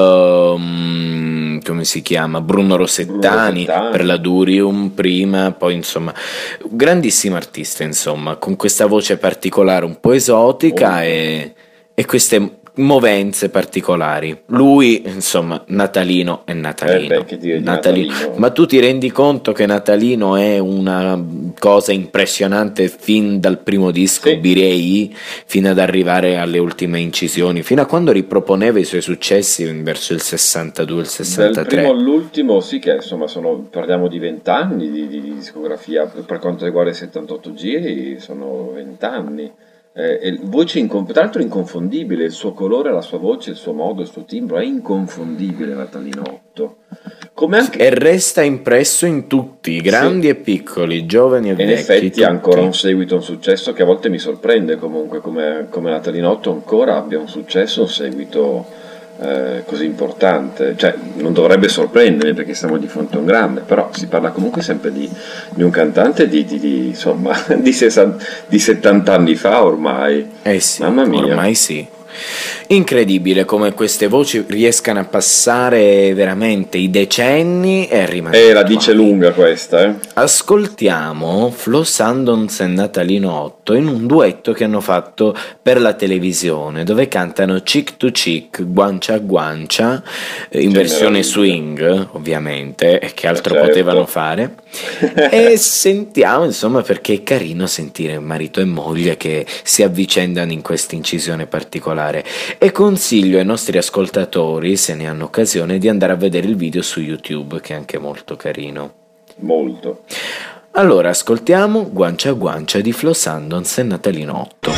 come si chiama? Bruno Rossettani per la Durium prima, poi insomma grandissima artista, insomma, con questa voce particolare un po' esotica e queste movenze particolari. Lui, insomma, Natalino è Natalino. Natalino. Ma tu ti rendi conto che Natalino è una cosa impressionante fin dal primo disco, direi, fino ad arrivare alle ultime incisioni, fino a quando riproponeva i suoi successi verso il 62, il 63. Dal primo all'ultimo, sì, che insomma parliamo di 20 anni di discografia. Per quanto riguarda i 78 giri sono 20 anni. Voce tra l'altro inconfondibile, il suo colore, la sua voce, il suo modo, il suo timbro è inconfondibile. Natalinotto, come anche... e resta impresso in tutti, grandi e piccoli, giovani e vecchi. In effetti tutti. Ha ancora un seguito, un successo che a volte mi sorprende comunque come Natalinotto ancora abbia un successo, un seguito così importante. Cioè non dovrebbe sorprendermi perché siamo di fronte a un grande, però si parla comunque sempre di un cantante insomma di 70 anni fa ormai. Sì, mamma mia, ormai sì. Incredibile come queste voci riescano a passare veramente i decenni e rimanere la dice lunga questa. Ascoltiamo Flo Sandons e Natalinotto in un duetto che hanno fatto per la televisione, dove cantano Chick to Chick, guancia a guancia, in versione swing ovviamente, e che altro potevano fare. E sentiamo, insomma, perché è carino sentire marito e moglie che si avvicendano in questa incisione particolare. E consiglio ai nostri ascoltatori, se ne hanno occasione, di andare a vedere il video su YouTube, che è anche molto carino. Molto. Allora ascoltiamo Guancia a guancia di Flo Sandons e Natalinotto.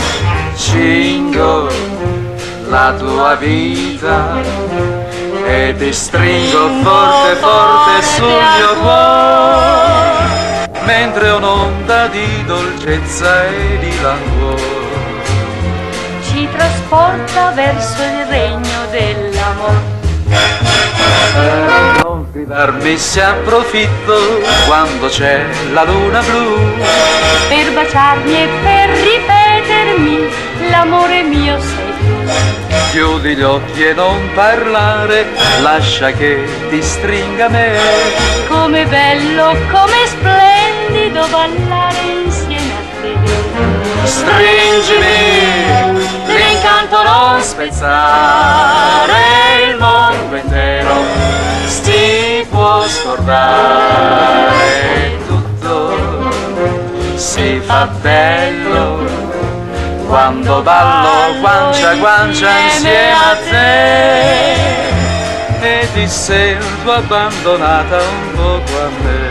Cingo la tua vita e ti stringo forte forte sul mio cuore. mentre un'onda di dolcezza e di languore ci trasporta verso il regno dell'amore. Non fidarmi se approfitto quando c'è la luna blu, Per baciarmi e per ripetermi l'amore mio sei tu. chiudi gli occhi e non parlare, lascia che ti stringa me. Come bello, come splendido ballare insieme a te. Stringimi, l'incanto non spezzare, il mondo intero si può scordare, tutto si fa bello quando ballo guancia a guancia insieme a te e ti sento abbandonata un poco a me.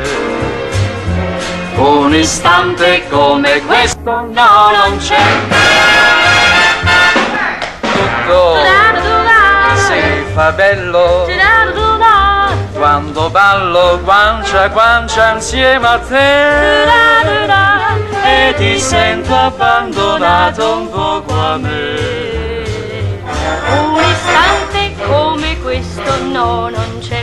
Un istante come questo no, non c'è. Tutto si fa bello quando ballo guancia a guancia insieme a te e ti sento abbandonato un poco a me. Un istante come questo no, non c'è.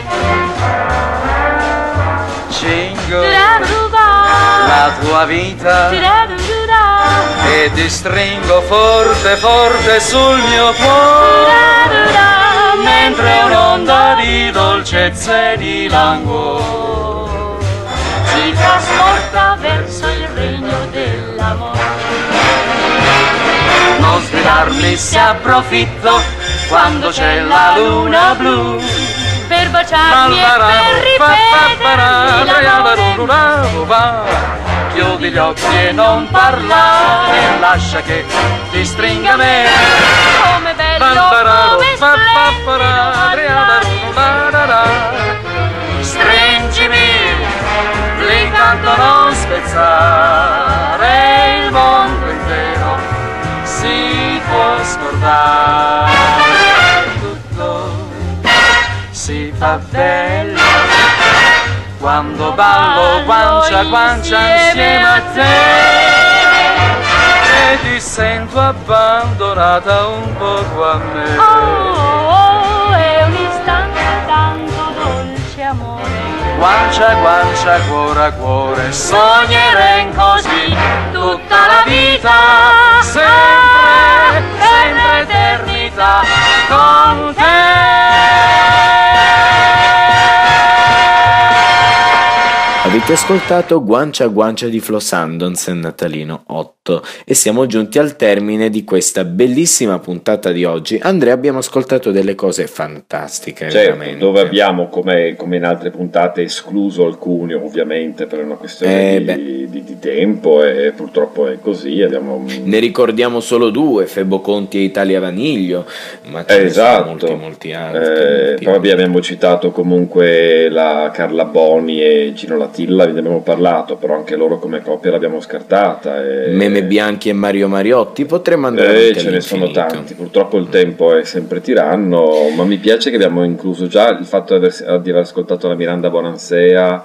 Cingo la tua vita e ti stringo forte forte sul mio cuore, mentre un'onda di dolcezza e di languore ci trasporta verso il regno dell'amore. Non sfidarmi se approfitto quando c'è la luna blu, Per baciarmi e per ripetermi l'amore. chiudi gli occhi e non parlare, lascia che ti stringa me. Come bello, come splendido. Stringimi, l'incanto non spezzare, il mondo intero si può scordare, tutto si fa bello quando ballo guancia a guancia insieme a te e ti sento abbandonata un poco a me. Oh, è un istante tanto dolce amore. Guancia a guancia, cuore a cuore, sogneremo così tutta la vita, sempre, sempre eternità con te. Avete ascoltato Guancia a Guancia di Flo Sandonsen, Natalino 8, e siamo giunti al termine di questa bellissima puntata di oggi. Andrea, abbiamo ascoltato delle cose fantastiche, certo, veramente. Dove abbiamo, come in altre puntate, escluso alcuni, ovviamente, per una questione di tempo, e purtroppo è così. Ne ricordiamo solo due, Febo Conti e Italia Vaniglio, ma ce ne sono molti altri. Poi abbiamo citato comunque la Carla Boni e Gino Latilla, ne abbiamo parlato, però anche loro come coppia l'abbiamo scartata. Meme Bianchi e Mario Mariotti, potremmo andare avanti ce ne sono tanti, purtroppo il tempo è sempre tiranno, ma mi piace che abbiamo incluso già il fatto di aver ascoltato la Miranda Bonansea.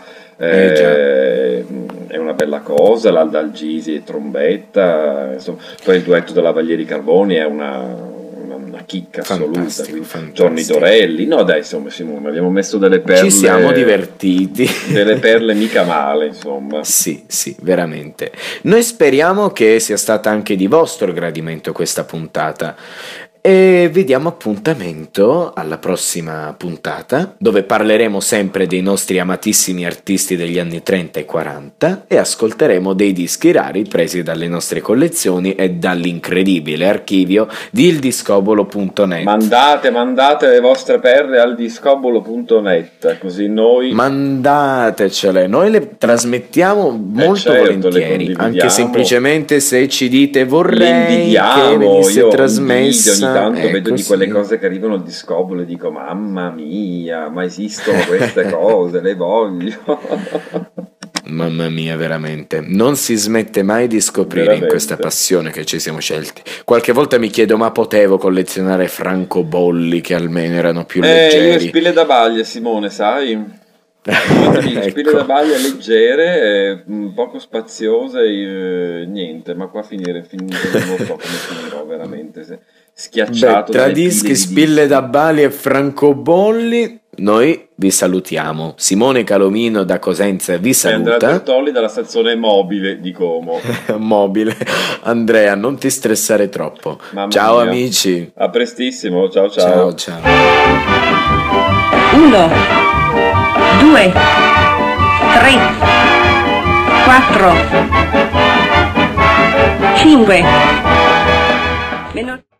È una bella cosa, l'Alda Algisi e trombetta, insomma. Poi il duetto della Vaglieri Carboni è una chicca assoluta, Johnny Dorelli, no dai, insomma Simone, abbiamo messo delle perle, ci siamo divertiti, delle perle mica male, insomma. Sì, veramente. Noi speriamo che sia stata anche di vostro gradimento questa puntata e vi diamo appuntamento alla prossima puntata, dove parleremo sempre dei nostri amatissimi artisti degli anni 30 e 40 e ascolteremo dei dischi rari presi dalle nostre collezioni e dall'incredibile archivio di ildiscobolo.net. Mandate le vostre perle al discobolo.net, così noi mandatecele, noi le trasmettiamo molto volentieri, anche semplicemente se ci dite vorrei che venisse trasmessa. Tanto vedo di quelle cose che arrivano al discobolo e dico mamma mia, ma esistono queste cose, le voglio. Mamma mia, veramente non si smette mai di scoprire in questa passione che ci siamo scelti. Qualche volta mi chiedo, ma potevo collezionare francobolli che almeno erano più leggeri. Io spille da baglia, Simone, sai? Spille da baglia leggere, poco spaziose, niente, ma qua finire non so come finirò veramente, schiacciato. Tra dischi, spille da bali e francobolli, noi vi salutiamo. Simone Calomino da Cosenza vi saluta. E Andrea Bertolli dalla stazione mobile di Como. Mobile. Andrea, non ti stressare troppo. Mamma ciao mia. Amici. A prestissimo, ciao. Ciao, ciao. 1, 2, 3, 4, 5.